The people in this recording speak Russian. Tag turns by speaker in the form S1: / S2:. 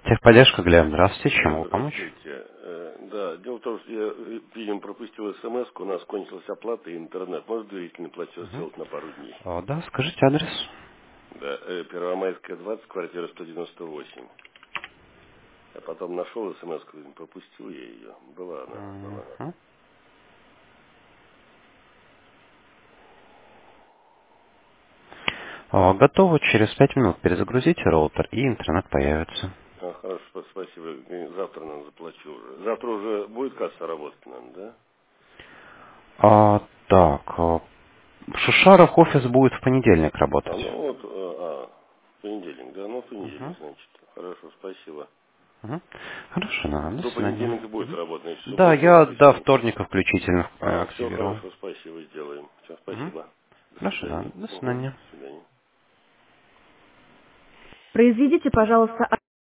S1: Техподдержка, Глеб, здравствуйте, чем могу помочь?
S2: Здравствуйте. Да, дело в том, что я, видимо, пропустил смс, у нас кончилась оплата и интернет. Может доверительный платеж
S1: Мгм.
S2: сделать на пару дней?
S1: Да, скажите адрес.
S2: Да, Первомайская, 20, квартира 198. Я потом нашел смс, пропустил я ее. Была она, была она.
S1: Мгм. Готово, через 5 минут перезагрузите роутер и интернет появится.
S2: Хорошо, спасибо. Завтра, наверное, заплачу уже. Завтра уже будет касса работать, наверное, да?
S1: Так, Шушаров офис будет в понедельник работать.
S2: Ну вот, понедельник, да? Ну, понедельник,
S1: Мгм.
S2: значит. Хорошо, спасибо.
S1: Мгм. Хорошо, до
S2: До
S1: свидания.
S2: понедельника будет
S1: Мгм.
S2: работать, значит,
S1: Да,
S2: суббота,
S1: я до
S2: воскресенье.
S1: вторника включительно
S2: Все
S1: активировал.
S2: хорошо, спасибо, сделаем. Все,
S1: Мгм.
S2: спасибо. До
S1: Хорошо,
S2: свидания.
S1: до
S2: Угу,
S1: свидания.
S2: до свидания.
S3: Произведите, пожалуйста,